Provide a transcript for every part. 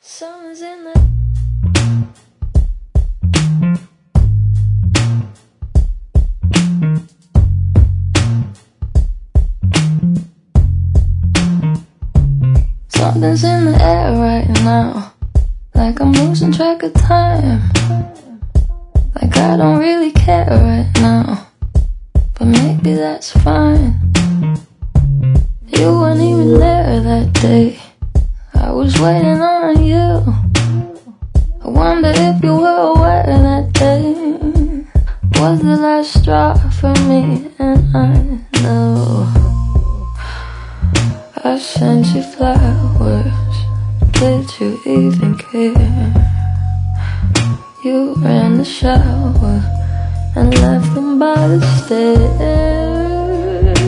Summer's in the Something's in the air right now, like I'm losing track of time. Like I don't really care right now, but maybe that's fine. You weren't even there that day, I was waiting on you. I wonder if you were aware that day was the last straw for me, and I know. I sent you flowers, did you even care? You ran the shower and left them by the stairs.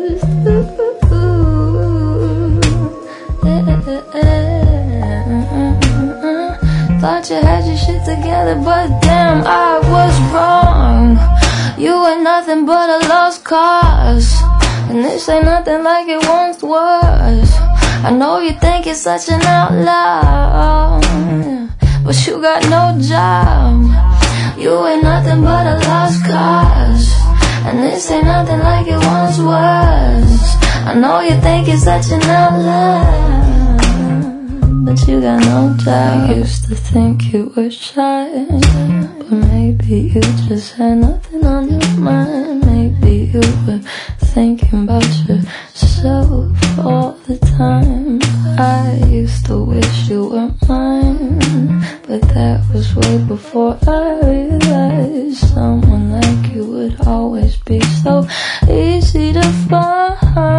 Thought you had your shit together, but damn, I was wrong. You ain't nothing but a lost cause, and this ain't nothing like it once was. I know you think you're such an outlaw, but you got no job. You ain't nothing but a lost cause, and this ain't nothing like it once was. I know you think you're such an outlaw, but you got no job. I used to think you were shy, but maybe you just had nothing on your mind. Maybe you were thinking about yourself all the time. I used to wish you were mine, but that was way before I realized someone like you would always be so easy to find.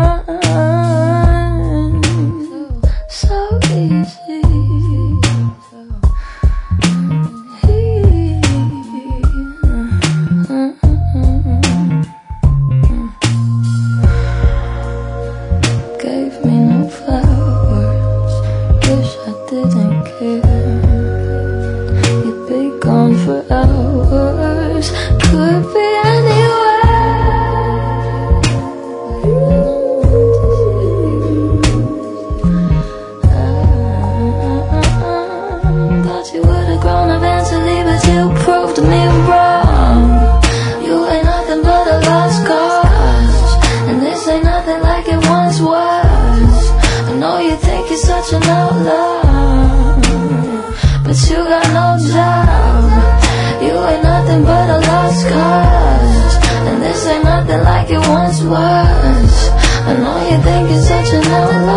So easy. Gave me no flowers, wish I didn't care. You'd be gone for hours, could be Thought you would've grown eventually, but you proved me wrong. You ain't nothing but a lost cause, and this ain't nothing like it once was. I know you think you're such an outlaw, but you got no job. You ain't nothing but a lost cause, and this ain't nothing like it once was. I know you think you're such an outlaw,